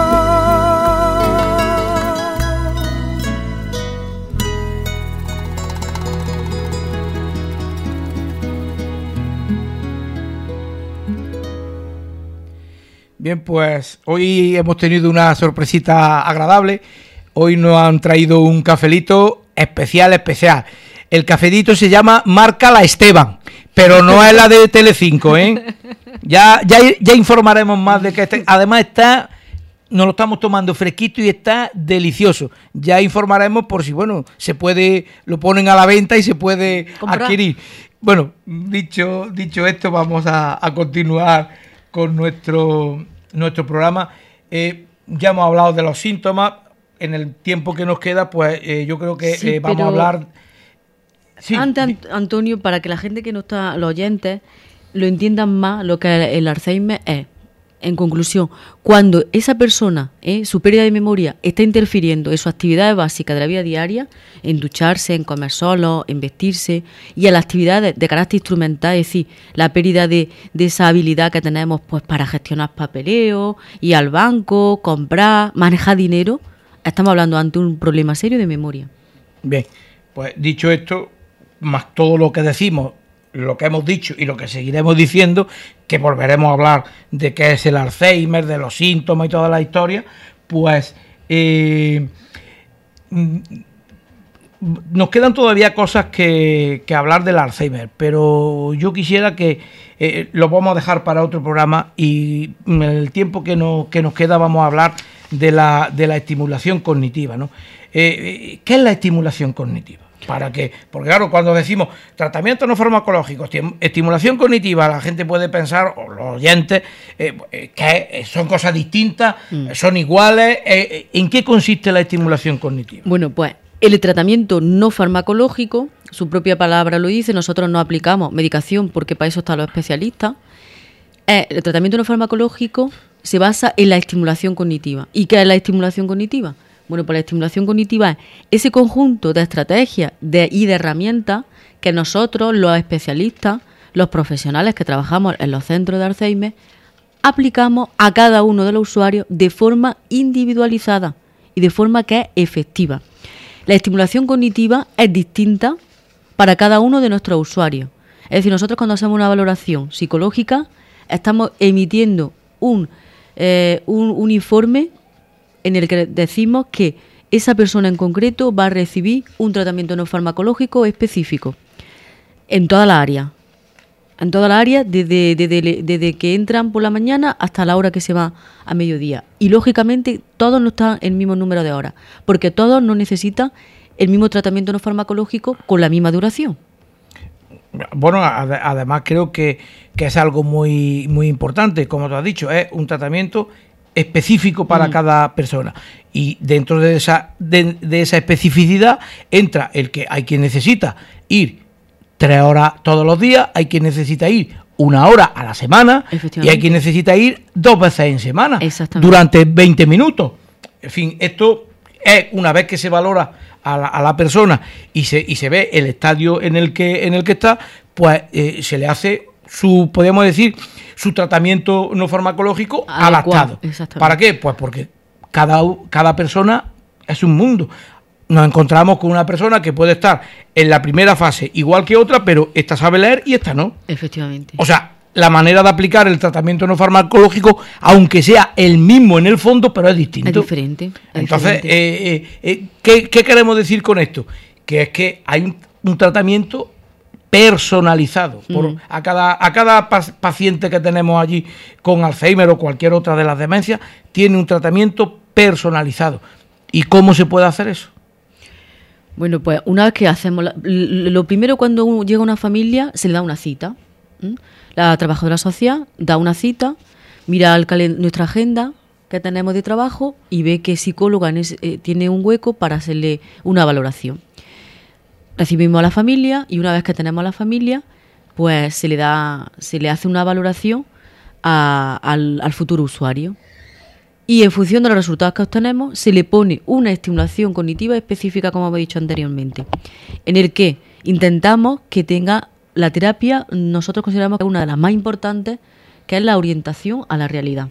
Bien, pues hoy hemos tenido una sorpresita agradable. Hoy nos han traído un cafelito especial. El cafetito se llama Marca La Esteban, pero no es la de Telecinco, ¿eh? Ya informaremos más de que además nos lo estamos tomando fresquito y está delicioso. Ya informaremos por si, bueno, se puede, lo ponen a la venta y se puede comprar, adquirir. Bueno, dicho esto, vamos a continuar con nuestro programa. Ya hemos hablado de los síntomas. En el tiempo que nos queda, pues yo creo que vamos a hablar. Sí. Antes, Antonio, para que la gente que no está, los oyentes, lo entiendan más lo que el Alzheimer es. En conclusión, cuando esa persona, su pérdida de memoria, está interfiriendo en sus actividades básicas de la vida diaria, en ducharse, en comer solo, en vestirse, y en las actividades de carácter instrumental, es decir, la pérdida de esa habilidad que tenemos pues para gestionar papeleo, ir al banco, comprar, manejar dinero, estamos hablando ante un problema serio de memoria. Bien, pues dicho esto, más todo lo que decimos, lo que hemos dicho y lo que seguiremos diciendo, que volveremos a hablar de qué es el Alzheimer, de los síntomas y toda la historia, pues Nos quedan todavía cosas que hablar del Alzheimer, pero yo quisiera que lo vamos a dejar para otro programa, y en el tiempo que nos queda vamos a hablar de la estimulación cognitiva, ¿no? ¿Qué es la estimulación cognitiva? Porque claro, cuando decimos tratamiento no farmacológico, estimulación cognitiva, la gente puede pensar, o los oyentes, que son cosas distintas, son iguales. ¿En qué consiste la estimulación cognitiva? Bueno, pues el tratamiento no farmacológico, su propia palabra lo dice, nosotros no aplicamos medicación porque para eso están los especialistas. El tratamiento no farmacológico se basa en la estimulación cognitiva. ¿Y qué es la estimulación cognitiva? Bueno, pues la estimulación cognitiva es ese conjunto de estrategias y de herramientas que nosotros, los especialistas, los profesionales que trabajamos en los centros de Alzheimer, aplicamos a cada uno de los usuarios de forma individualizada y de forma que es efectiva. La estimulación cognitiva es distinta para cada uno de nuestros usuarios. Es decir, nosotros cuando hacemos una valoración psicológica estamos emitiendo un informe en el que decimos que esa persona en concreto va a recibir un tratamiento no farmacológico específico en toda la área. En toda la área, desde que entran por la mañana hasta la hora que se va a mediodía. Y lógicamente todos no están en el mismo número de horas, porque todos no necesitan el mismo tratamiento no farmacológico con la misma duración. Bueno, además creo que es algo muy, muy importante, como tú has dicho, es un tratamiento específico para cada persona, y dentro de esa especificidad entra el que hay quien necesita ir 3 horas todos los días, hay quien necesita ir 1 hora a la semana, y hay quien necesita ir 2 veces en semana durante 20 minutos. En fin, esto es una vez que se valora a la persona y se ve el estadio en el que está, pues se le hace podríamos decir, su tratamiento no farmacológico adaptado. ¿Para qué? Pues porque cada persona es un mundo. Nos encontramos con una persona que puede estar en la primera fase igual que otra, pero esta sabe leer y esta no. Efectivamente. O sea, la manera de aplicar el tratamiento no farmacológico, aunque sea el mismo en el fondo, pero es distinto. Es diferente. Entonces, ¿qué queremos decir con esto? Que es que hay un tratamiento personalizado a cada paciente que tenemos allí con Alzheimer o cualquier otra de las demencias, tiene un tratamiento personalizado. ¿Y cómo se puede hacer eso? Bueno, pues una vez que hacemos lo primero, cuando llega una familia, se le da una cita. La trabajadora social da una cita, mira nuestra agenda que tenemos de trabajo y ve que psicóloga tiene un hueco para hacerle una valoración. Recibimos a la familia, y una vez que tenemos a la familia, pues se le hace una valoración al futuro usuario. Y en función de los resultados que obtenemos, se le pone una estimulación cognitiva específica, como hemos dicho anteriormente, en el que intentamos que tenga la terapia. Nosotros consideramos que es una de las más importantes, que es la orientación a la realidad.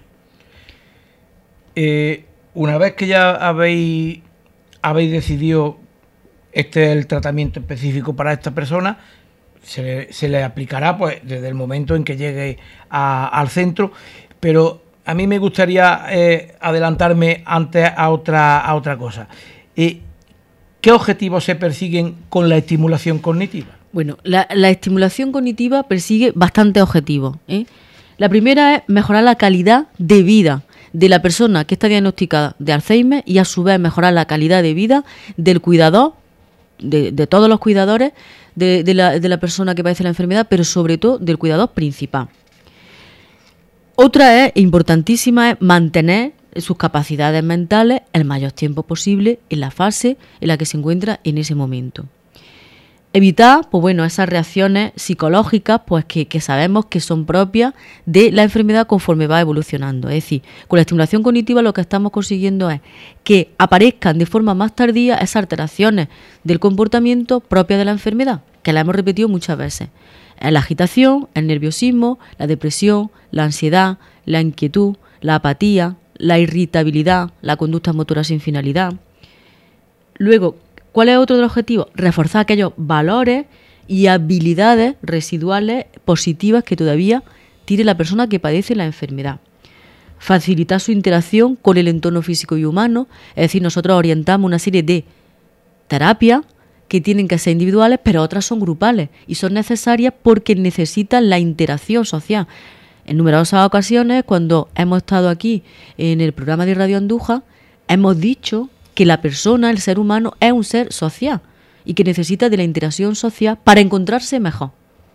Una vez que ya habéis decidido este es el tratamiento específico para esta persona, se le aplicará pues desde el momento en que llegue al centro, pero a mí me gustaría adelantarme antes a otra cosa. ¿Qué objetivos se persiguen con la estimulación cognitiva? Bueno, la estimulación cognitiva persigue bastantes objetivos. La primera es mejorar la calidad de vida de la persona que está diagnosticada de Alzheimer, y a su vez mejorar la calidad de vida del cuidador, de todos los cuidadores de la persona que padece la enfermedad, pero sobre todo del cuidador principal. Otra importantísima es mantener sus capacidades mentales el mayor tiempo posible en la fase en la que se encuentra en ese momento. Evitar, pues bueno, esas reacciones psicológicas pues que sabemos que son propias de la enfermedad conforme va evolucionando. Es decir, con la estimulación cognitiva lo que estamos consiguiendo es que aparezcan de forma más tardía esas alteraciones del comportamiento propias de la enfermedad, que la hemos repetido muchas veces. La agitación, el nerviosismo, la depresión, la ansiedad, la inquietud, la apatía, la irritabilidad, la conducta motora sin finalidad. Luego, ¿cuál es otro de los objetivos? Reforzar aquellos valores y habilidades residuales positivas que todavía tiene la persona que padece la enfermedad. facilitar su interacción con el entorno físico y humano. Es decir, nosotros orientamos una serie de terapias que tienen que ser individuales, pero otras son grupales y son necesarias porque necesitan la interacción social. En numerosas ocasiones, cuando hemos estado aquí en el programa de Radio Andújar, hemos dicho que la persona, el ser humano, es un ser social y que necesita de la interacción social para encontrarse mejor.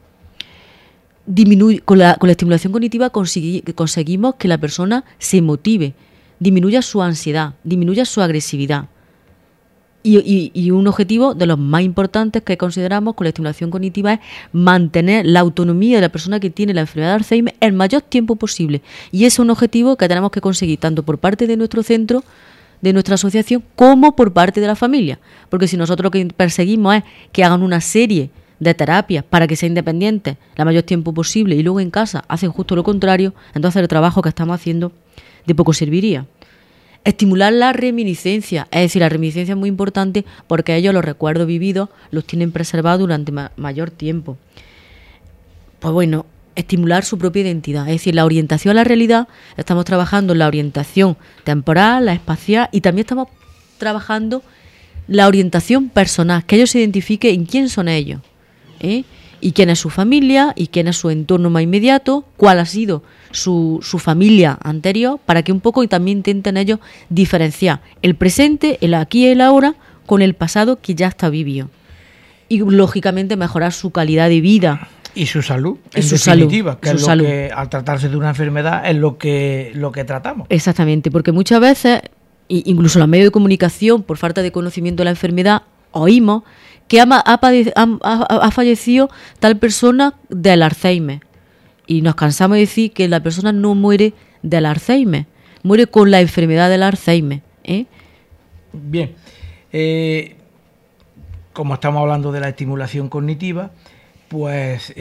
Con la estimulación cognitiva conseguimos que la persona se motive, disminuya su ansiedad, disminuya su agresividad. Y un objetivo de los más importantes que consideramos con la estimulación cognitiva es mantener la autonomía de la persona que tiene la enfermedad de Alzheimer el mayor tiempo posible. Y ese es un objetivo que tenemos que conseguir tanto por parte de nuestro centro, de nuestra asociación, como por parte de la familia. Porque si nosotros lo que perseguimos es que hagan una serie de terapias para que sean independientes el mayor tiempo posible y luego en casa hacen justo lo contrario, entonces el trabajo que estamos haciendo de poco serviría. Estimular la reminiscencia, es decir, la reminiscencia es muy importante porque ellos los recuerdos vividos los tienen preservados durante mayor tiempo. Pues bueno, estimular su propia identidad, es decir, la orientación a la realidad. Estamos trabajando en la orientación temporal, la espacial y también estamos trabajando la orientación personal, que ellos se identifiquen en quién son ellos, y quién es su familia y quién es su entorno más inmediato, cuál ha sido su familia anterior, para que un poco y también intenten ellos diferenciar el presente, el aquí y el ahora, con el pasado que ya está vivido. Y lógicamente mejorar su calidad de vida. Y su salud, en definitiva, que es lo que al tratarse de una enfermedad es lo que tratamos. Exactamente, porque muchas veces, incluso los medios de comunicación, por falta de conocimiento de la enfermedad, oímos que ha fallecido tal persona del Alzheimer. Y nos cansamos de decir que la persona no muere del Alzheimer, muere con la enfermedad del Alzheimer. Bien, como estamos hablando de la estimulación cognitiva, pues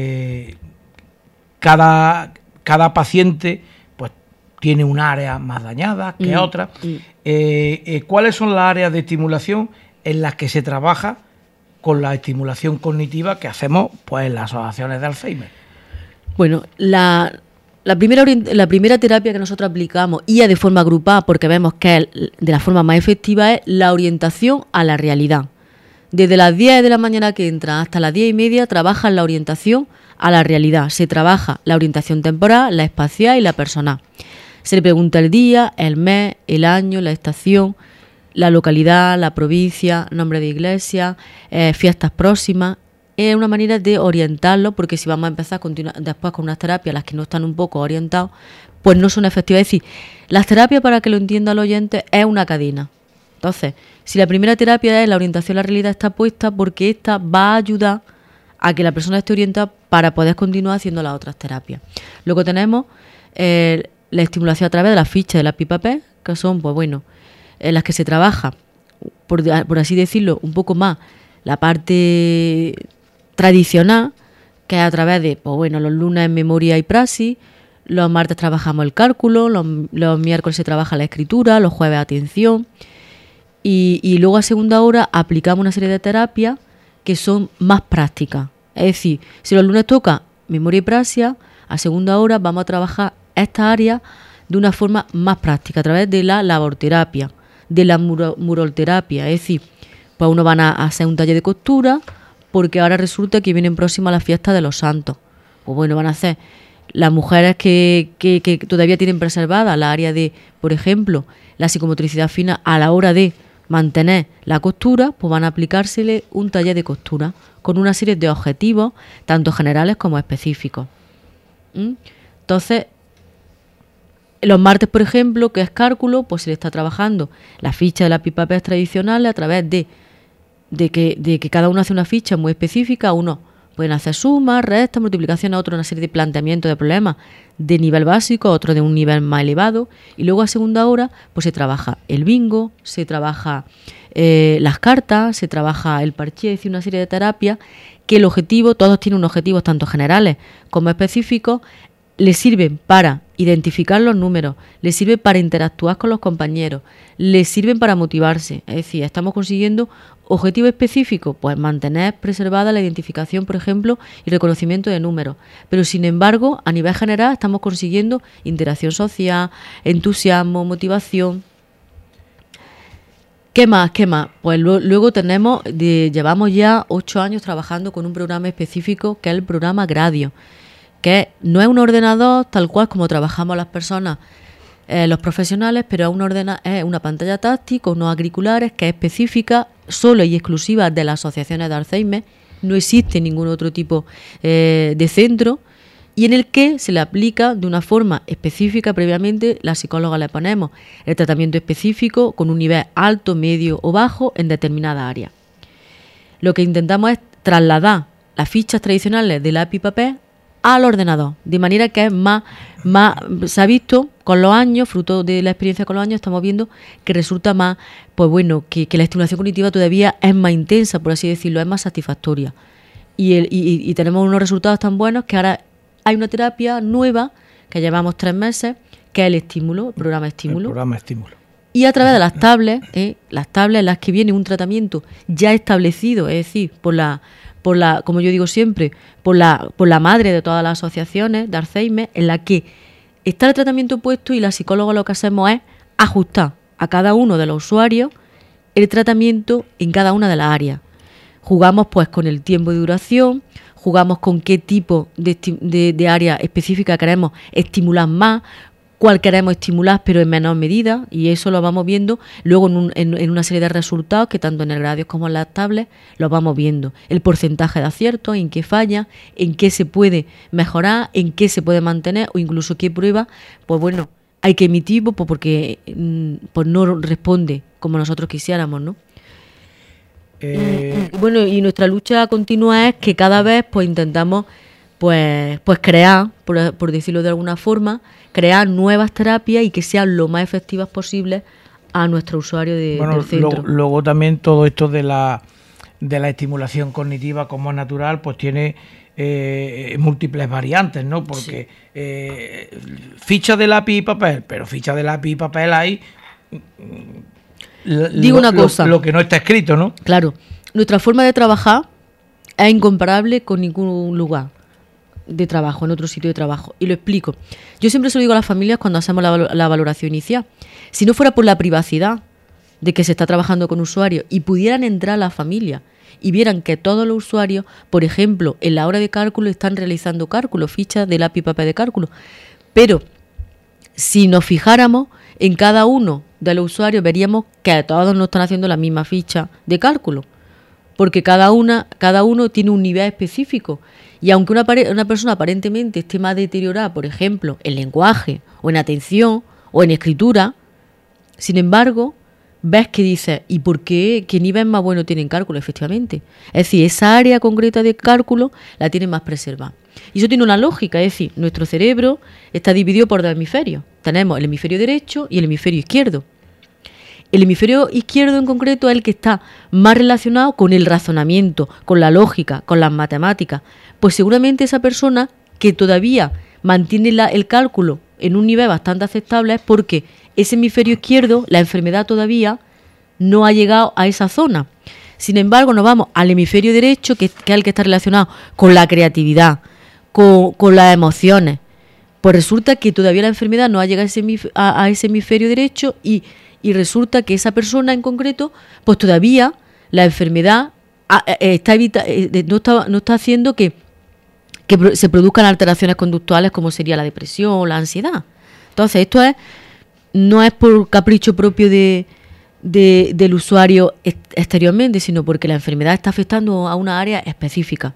cada paciente pues tiene un área más dañada que otra. ¿Cuáles son las áreas de estimulación en las que se trabaja con la estimulación cognitiva que hacemos pues en las asociaciones de Alzheimer? Bueno, la primera terapia que nosotros aplicamos, y de forma agrupada, porque vemos que es de la forma más efectiva, es la orientación a la realidad. Desde las 10 de la mañana que entra hasta las 10:30 trabajan la orientación a la realidad. Se trabaja la orientación temporal, la espacial y la personal. Se le pregunta el día, el mes, el año, la estación, la localidad, la provincia, nombre de iglesia, fiestas próximas. Es una manera de orientarlo, porque si vamos a empezar después con unas terapias las que no están un poco orientados, pues no son efectivas. Es decir, las terapias, para que lo entienda el oyente, es una cadena. Entonces, si la primera terapia es la orientación a la realidad, está puesta porque esta va a ayudar a que la persona esté orientada para poder continuar haciendo las otras terapias. Luego tenemos la estimulación a través de las fichas de la PIPA-P, que son, pues bueno, en las que se trabaja, por así decirlo, un poco más la parte tradicional, que es a través de, pues bueno, los lunes memoria y praxis, los martes trabajamos el cálculo, los miércoles se trabaja la escritura, los jueves atención, y luego a segunda hora aplicamos una serie de terapias que son más prácticas. Es decir, si los lunes toca memoria y praxis, a segunda hora vamos a trabajar esta área de una forma más práctica, a través de la laborterapia, de la muralterapia. Es decir, pues uno van a hacer un taller de costura, porque ahora resulta que vienen próximas las fiestas de los santos. Pues bueno, van a hacer las mujeres que todavía tienen preservada la área de, por ejemplo, la psicomotricidad fina a la hora de mantener la costura, pues van a aplicársele un taller de costura con una serie de objetivos, tanto generales como específicos. Entonces, los martes, por ejemplo, que es cálculo, pues se le está trabajando la ficha de las PIPA-P tradicionales a través de que cada uno hace una ficha muy específica. Uno pueden hacer sumas, restas, multiplicaciones, otro una serie de planteamientos de problemas de nivel básico, otro de un nivel más elevado. Y luego a segunda hora pues se trabaja el bingo, se trabaja las cartas, se trabaja el parché, es decir, una serie de terapias que el objetivo, todos tienen unos objetivos tanto generales como específicos, les sirven para identificar los números, les sirve para interactuar con los compañeros, les sirven para motivarse. Es decir, estamos consiguiendo Objetivo específico, pues mantener preservada la identificación, por ejemplo, y reconocimiento de números. Pero sin embargo, a nivel general estamos consiguiendo interacción social, entusiasmo, motivación. ¿Qué más? Pues luego llevamos ya 8 años trabajando con un programa específico que es el programa Gradio, que no es un ordenador tal cual como trabajamos las personas, los profesionales, pero es una pantalla táctil con unos auriculares que es específica, solo y exclusiva de las asociaciones de Alzheimer. No existe ningún otro tipo de centro, y en el que se le aplica de una forma específica previamente, la psicóloga le ponemos el tratamiento específico con un nivel alto, medio o bajo en determinada área. Lo que intentamos es trasladar las fichas tradicionales de lápiz y papel al ordenador, de manera que es más se ha visto con los años, fruto de la experiencia con los años, estamos viendo que resulta más, pues bueno, que la estimulación cognitiva todavía es más intensa, por así decirlo, es más satisfactoria. Y tenemos unos resultados tan buenos que ahora hay una terapia nueva que llevamos 3 meses, que es el programa Estímulo. Y a través de las tablets en las que viene un tratamiento ya establecido, es decir, por la, como yo digo siempre, por la madre de todas las asociaciones de Alzheimer, en la que está el tratamiento puesto, y la psicóloga lo que hacemos es ajustar a cada uno de los usuarios el tratamiento en cada una de las áreas. Jugamos pues con el tiempo de duración, jugamos con qué tipo de área específica queremos estimular más, cuál queremos estimular pero en menor medida, y eso lo vamos viendo luego en una serie de resultados que tanto en el Gradio como en las tablets lo vamos viendo. El porcentaje de acierto, en qué falla, en qué se puede mejorar, en qué se puede mantener, o incluso qué prueba, pues bueno, hay que emitir porque pues no responde como nosotros quisiéramos, ¿no? Bueno, y nuestra lucha continua es que cada vez pues intentamos pues crear, por decirlo de alguna forma, crear nuevas terapias y que sean lo más efectivas posibles a nuestro usuario del centro. Luego también todo esto de la estimulación cognitiva como es natural, pues tiene múltiples variantes, ¿no? Porque ficha de lápiz y papel, pero ficha de lápiz y papel hay... Digo una cosa. Lo que no está escrito, ¿no? Claro. Nuestra forma de trabajar es incomparable con ningún lugar de trabajo, en otro sitio de trabajo. Y lo explico. Yo siempre se lo digo a las familias cuando hacemos la valoración inicial. Si no fuera por la privacidad de que se está trabajando con usuarios y pudieran entrar a la familia y vieran que todos los usuarios, por ejemplo, en la hora de cálculo están realizando cálculos, fichas de lápiz y papel de cálculo. Pero si nos fijáramos en cada uno de los usuarios, veríamos que todos no están haciendo la misma ficha de cálculo, porque cada uno tiene un nivel específico, y aunque una persona aparentemente esté más deteriorada, por ejemplo, en lenguaje, o en atención, o en escritura, sin embargo, ves que dices, ¿y por qué? ¿Qué nivel más bueno tiene en cálculo? Efectivamente. Es decir, esa área concreta de cálculo la tiene más preservada. Y eso tiene una lógica, es decir, nuestro cerebro está dividido por 2 hemisferios. Tenemos el hemisferio derecho y el hemisferio izquierdo. El hemisferio izquierdo en concreto es el que está más relacionado con el razonamiento, con la lógica, con las matemáticas. Pues seguramente esa persona que todavía mantiene el cálculo en un nivel bastante aceptable es porque ese hemisferio izquierdo, la enfermedad todavía no ha llegado a esa zona. Sin embargo, nos vamos al hemisferio derecho, que es el que está relacionado con la creatividad, con las emociones. Pues resulta que todavía la enfermedad no ha llegado a ese hemisferio derecho y resulta que esa persona en concreto, pues todavía la enfermedad no está haciendo que se produzcan alteraciones conductuales como sería la depresión o la ansiedad. Entonces, esto no es por capricho propio del usuario exteriormente, sino porque la enfermedad está afectando a una área específica.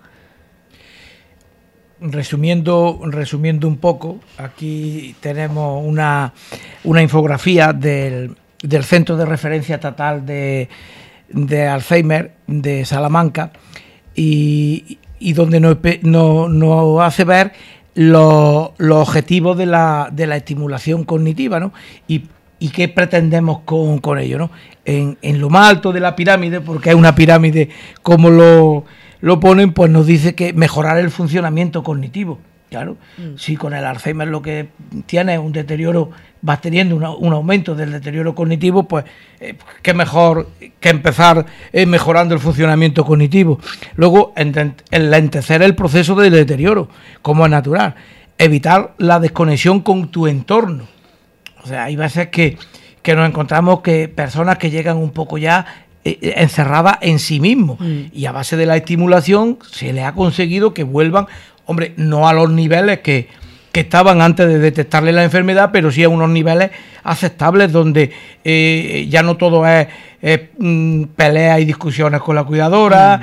Resumiendo un poco, aquí tenemos una infografía del Centro de Referencia Estatal de Alzheimer de Salamanca y donde nos hace ver los objetivos de la estimulación cognitiva, ¿no? Y qué pretendemos con ello, ¿no? En lo más alto de la pirámide, porque es una pirámide como lo ponen, pues nos dice que mejorar el funcionamiento cognitivo. Claro, si con el Alzheimer lo que tiene es un deterioro, vas teniendo un aumento del deterioro cognitivo, pues qué mejor que empezar mejorando el funcionamiento cognitivo. Luego, enlentecer el proceso de deterioro, como es natural. Evitar la desconexión con tu entorno. O sea, hay veces que nos encontramos que personas que llegan un poco ya encerradas en sí mismos, y a base de la estimulación se les ha conseguido que vuelvan, hombre, no a los niveles que estaban antes de detectarle la enfermedad, pero sí a unos niveles aceptables donde ya no todo es peleas y discusiones con la cuidadora,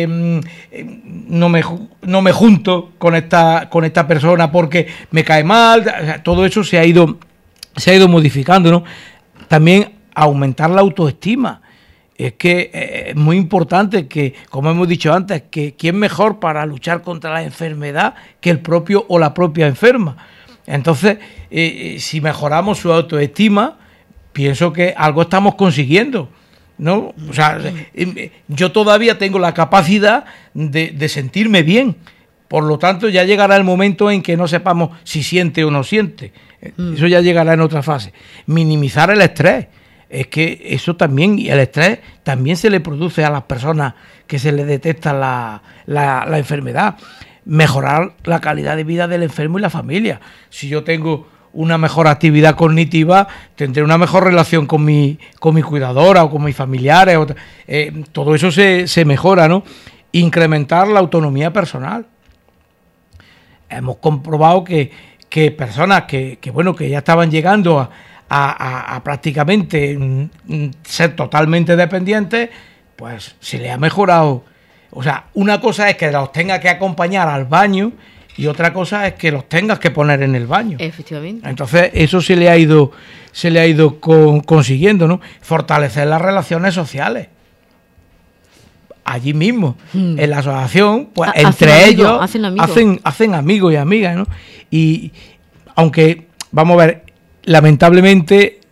no me junto con esta persona porque me cae mal. O sea, todo eso se ha ido modificando, ¿no? También aumentar la autoestima. Es que es muy importante que, como hemos dicho antes, que quién mejor para luchar contra la enfermedad que el propio o la propia enferma. Entonces, si mejoramos su autoestima, pienso que algo estamos consiguiendo, ¿no? O sea, yo todavía tengo la capacidad de sentirme bien. Por lo tanto, ya llegará el momento en que no sepamos si siente o no siente. Eso ya llegará en otra fase. Minimizar el estrés. Es que eso también, y el estrés también se le produce a las personas que se les detecta la enfermedad. Mejorar la calidad de vida del enfermo y la familia. Si yo tengo una mejor actividad cognitiva, tendré una mejor relación con mi cuidadora o con mis familiares. Todo eso se mejora, ¿no? Incrementar la autonomía personal. Hemos comprobado que personas que ya estaban llegando a prácticamente ser totalmente dependientes, pues se le ha mejorado. O sea, una cosa es que los tenga que acompañar al baño y otra cosa es que los tengas que poner en el baño. Efectivamente. Entonces eso se le ha ido consiguiendo, ¿no? Fortalecer las relaciones sociales. Allí mismo, en la asociación, pues entre ellos hacen amigos y amigas, ¿no? Y aunque, vamos a ver, lamentablemente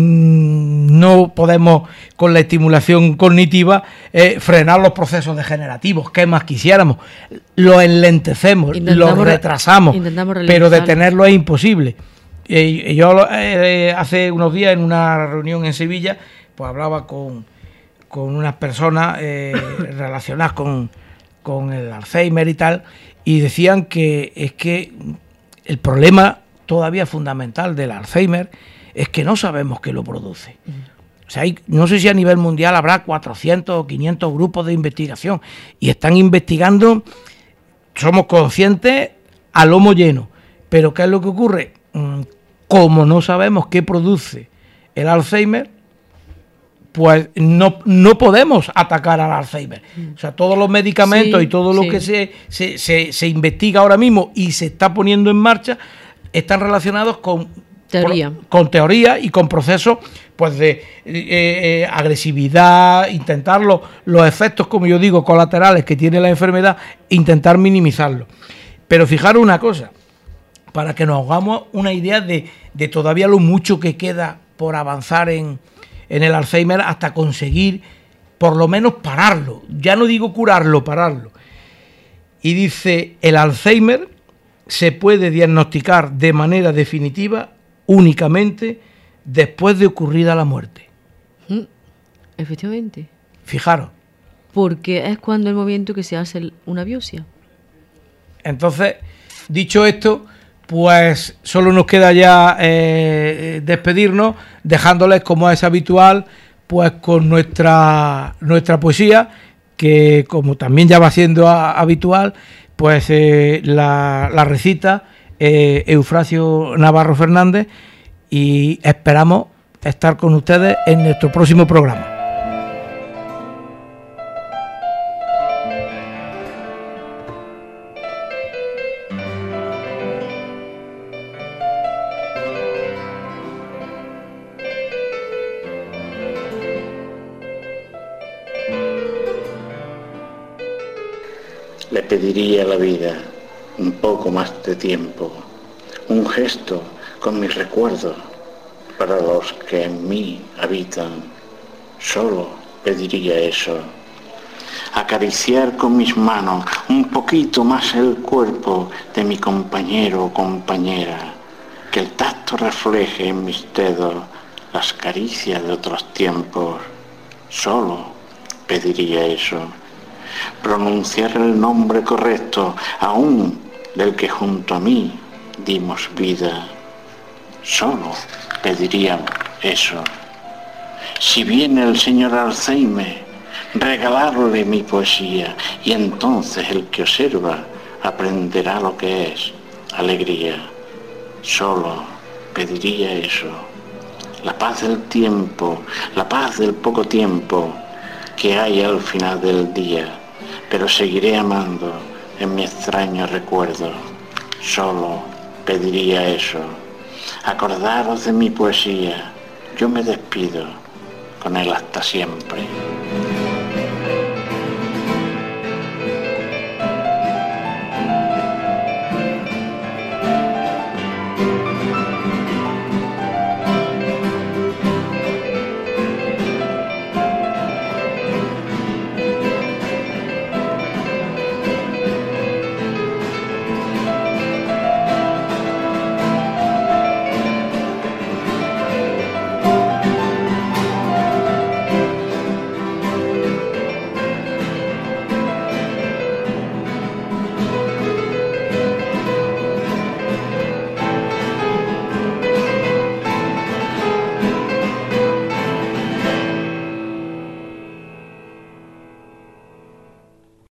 no podemos con la estimulación cognitiva frenar los procesos degenerativos, que más quisiéramos. Los enlentecemos, los retrasamos, pero detenerlo es imposible. Yo hace unos días en una reunión en Sevilla, pues hablaba con unas personas relacionadas con el Alzheimer y tal, y decían que es que el problema todavía fundamental del Alzheimer es que no sabemos qué lo produce. O sea, no sé si a nivel mundial habrá 400 o 500 grupos de investigación y están investigando, somos conscientes a lomo lleno, pero ¿qué es lo que ocurre? Como no sabemos qué produce el Alzheimer, pues no podemos atacar al Alzheimer. O sea, todos los medicamentos y todo lo que se investiga ahora mismo y se está poniendo en marcha están relacionados con teoría y con procesos pues de agresividad, intentar los efectos, como yo digo, colaterales que tiene la enfermedad, intentar minimizarlos. Pero fijaros una cosa, para que nos hagamos una idea de todavía lo mucho que queda por avanzar en el Alzheimer hasta conseguir por lo menos pararlo. Ya no digo curarlo, pararlo. Y dice, el Alzheimer se puede diagnosticar de manera definitiva únicamente después de ocurrida la muerte. Efectivamente. Fijaros. Porque es cuando el momento que se hace una biopsia. Entonces, dicho esto, pues solo nos queda ya despedirnos, dejándoles, como es habitual, pues con nuestra poesía, que como también ya va siendo habitual, pues la recita Eufrasio Navarro Fernández, y esperamos estar con ustedes en nuestro próximo programa. Le pediría a la vida un poco más de tiempo, un gesto con mis recuerdos para los que en mí habitan. Solo pediría eso. acariciar con mis manos un poquito más el cuerpo de mi compañero o compañera, que el tacto refleje en mis dedos las caricias de otros tiempos. Solo pediría eso. Pronunciar el nombre correcto aún del que junto a mí dimos vida. Solo pediría eso. Si viene el señor Alzheimer, regalarle mi poesía, y entonces el que observa aprenderá lo que es alegría. Solo pediría eso. La paz del tiempo, la paz del poco tiempo que hay al final del día, pero seguiré amando en mi extraño recuerdo. Solo pediría eso. Acordaros de mi poesía. Yo me despido con él hasta siempre.